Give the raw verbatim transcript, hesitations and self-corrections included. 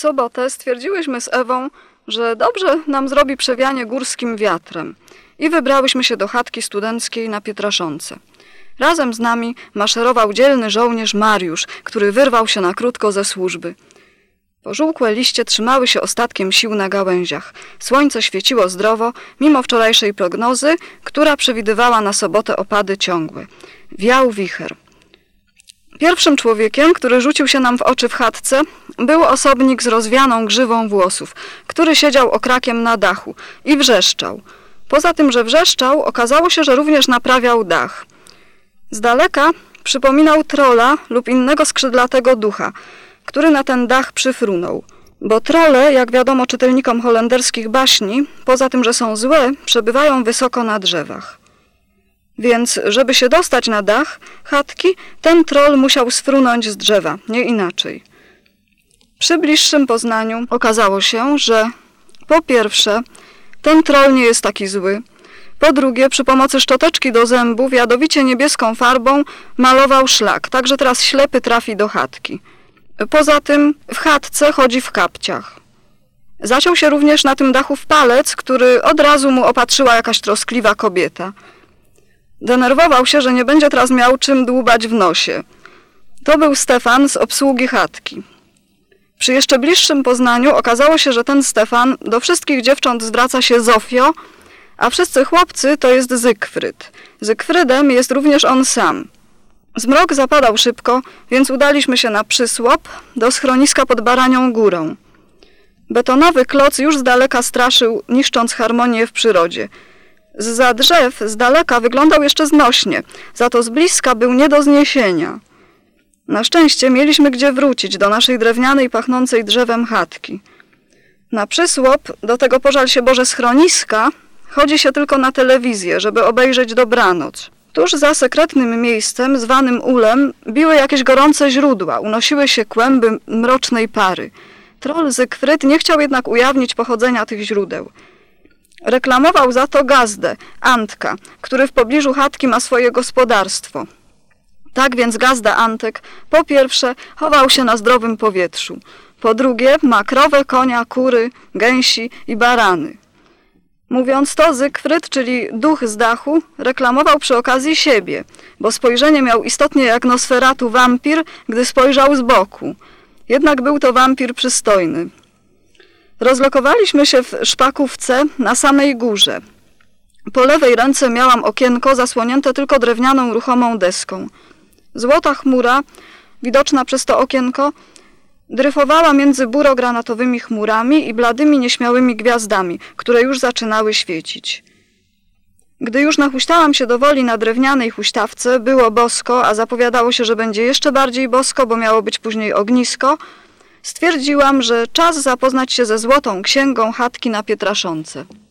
sobotę stwierdziłyśmy z Ewą, że dobrze nam zrobi przewianie górskim wiatrem i wybrałyśmy się do chatki studenckiej na Pietraszonce. Razem z nami maszerował dzielny żołnierz Mariusz, który wyrwał się na krótko ze służby. Pożółkłe liście trzymały się ostatkiem sił na gałęziach. Słońce świeciło zdrowo, mimo wczorajszej prognozy, która przewidywała na sobotę opady ciągłe. Wiał wicher. Pierwszym człowiekiem, który rzucił się nam w oczy w chatce, był osobnik z rozwianą grzywą włosów, który siedział okrakiem na dachu i wrzeszczał. Poza tym, że wrzeszczał, okazało się, że również naprawiał dach. Z daleka przypominał trola lub innego skrzydlatego ducha, który na ten dach przyfrunął. Bo trole, jak wiadomo czytelnikom holenderskich baśni, poza tym, że są złe, przebywają wysoko na drzewach. Więc, żeby się dostać na dach chatki, ten troll musiał sfrunąć z drzewa, nie inaczej. Przy bliższym poznaniu okazało się, że po pierwsze, ten troll nie jest taki zły, po drugie, przy pomocy szczoteczki do zębów jadowicie niebieską farbą malował szlak, tak że teraz ślepy trafi do chatki. Poza tym w chatce chodzi w kapciach. Zaciął się również na tym dachu w palec, który od razu mu opatrzyła jakaś troskliwa kobieta. Denerwował się, że nie będzie teraz miał czym dłubać w nosie. To był Stefan z obsługi chatki. Przy jeszcze bliższym poznaniu okazało się, że ten Stefan do wszystkich dziewcząt zwraca się Zofio, a wszyscy chłopcy to jest Zygfryd. Zygfrydem jest również on sam. Zmrok zapadał szybko, więc udaliśmy się na przysłop do schroniska pod Baranią Górą. Betonowy kloc już z daleka straszył, niszcząc harmonię w przyrodzie. Zza drzew z daleka wyglądał jeszcze znośnie, za to z bliska był nie do zniesienia. Na szczęście mieliśmy gdzie wrócić do naszej drewnianej, pachnącej drzewem chatki. Na przysłop, do tego pożal się Boże schroniska, chodzi się tylko na telewizję, żeby obejrzeć dobranoc. Tuż za sekretnym miejscem, zwanym ulem, biły jakieś gorące źródła, unosiły się kłęby mrocznej pary. Troll Zygfryd nie chciał jednak ujawnić pochodzenia tych źródeł. Reklamował za to gazdę, Antka, który w pobliżu chatki ma swoje gospodarstwo. Tak więc gazda Antek po pierwsze chował się na zdrowym powietrzu, po drugie ma krowę, konia, kury, gęsi i barany. Mówiąc to, Zygfryd, czyli duch z dachu, reklamował przy okazji siebie, bo spojrzenie miał istotnie jak Nosferatu wampir, gdy spojrzał z boku. Jednak był to wampir przystojny. Rozlokowaliśmy się w szpakówce na samej górze. Po lewej ręce miałam okienko zasłonięte tylko drewnianą ruchomą deską. Złota chmura, widoczna przez to okienko, dryfowała między buro-granatowymi chmurami i bladymi, nieśmiałymi gwiazdami, które już zaczynały świecić. Gdy już nahuśtałam się do woli na drewnianej huśtawce, było bosko, a zapowiadało się, że będzie jeszcze bardziej bosko, bo miało być później ognisko, stwierdziłam, że czas zapoznać się ze złotą księgą chatki na Pietraszonce.